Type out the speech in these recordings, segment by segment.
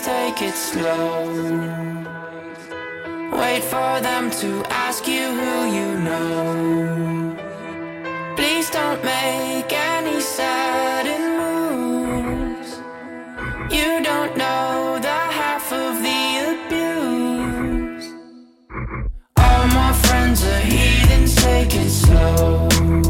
take it slow. Wait for them to ask you who you know. Please don't make any sudden moves. You don't know the half of the abuse. All my friends are heathens, take it slow.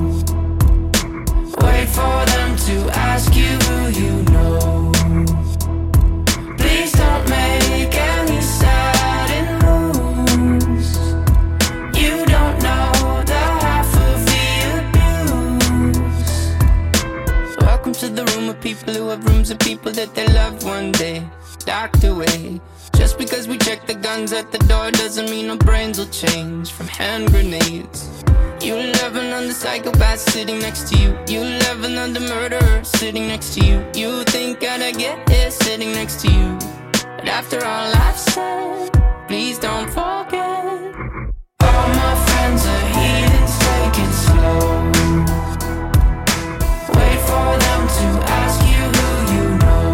Wait for them to ask you who you know. Please don't make any sudden moves. You don't know the half of the abuse. Welcome to the room of people who have rooms of people that they loved one day docked away. Just because we check the guns at the door doesn't mean our brains will change from hand grenades. You love another psychopath sitting next to you. You love another murderer sitting next to you. You think I'd get here sitting next to you. But after all I've said, please don't forget. All my friends are heathens, take it slow. Wait for them to ask you who you know.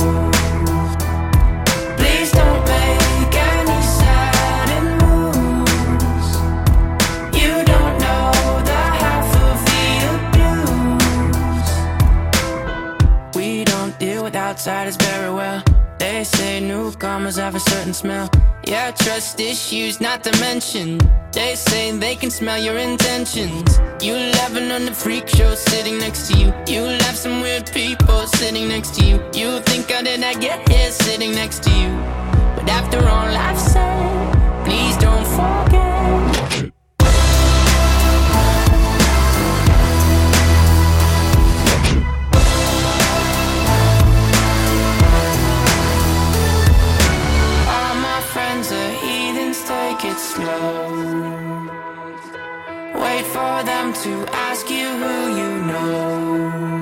Please don't make any sudden moves. You don't know the half of the abuse. We don't deal with outsiders very well. They say newcomers have a certain smell. Yeah, trust issues not to mention. They say they can smell your intentions. You laughing on the freak show sitting next to you. You laugh some weird people sitting next to you. You think how did I get here sitting next to you. But after all I've said, please don't forget. All my friends are heathens, take it slow. Wait for them to ask you who you know.